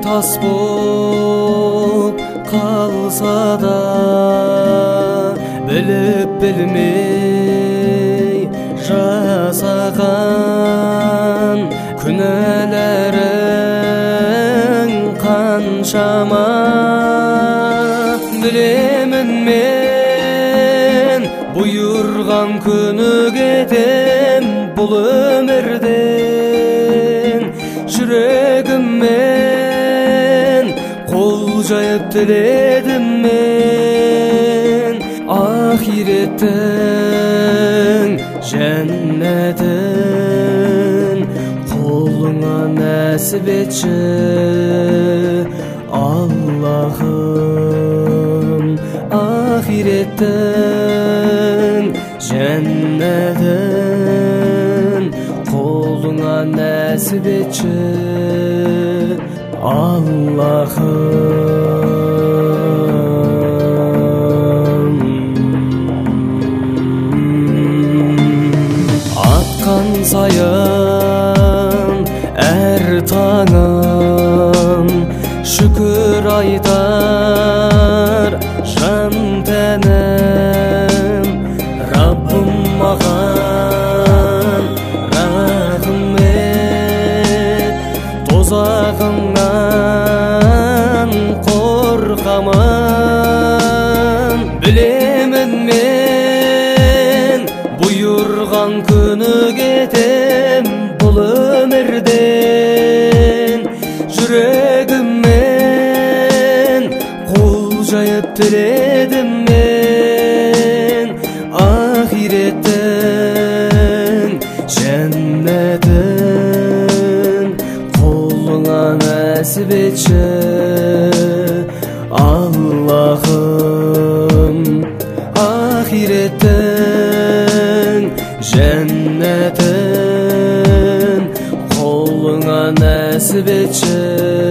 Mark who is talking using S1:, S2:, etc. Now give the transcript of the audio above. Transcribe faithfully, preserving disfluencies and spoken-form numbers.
S1: тас болып қалса да, біліп білмей жасаған күнәләрің қаншама. Білемін мен бұйырған күні кетем бұл өмірден. Жүрегіммен қол жайып тіледім мен ахиреттің жәннатын. Қолыңа нәсіп етші Аллахым, ахиреттің жәннатын. Қолыңа нәсіп етші Аллахым. Атқан сайын әр таңым шүкір айтар жан тәнім. Раббым маған рахмет, тозағыңнан қорқамын. Білемін мен бұйырған күні кетем бұл өмірден. Жүрегіммен қол жайып тіледім мен ахиреттің жәннатын. Қолыңа нәсіп етші Аллахым, ахиреттің жәннатын. Қолыңа нәсіп етші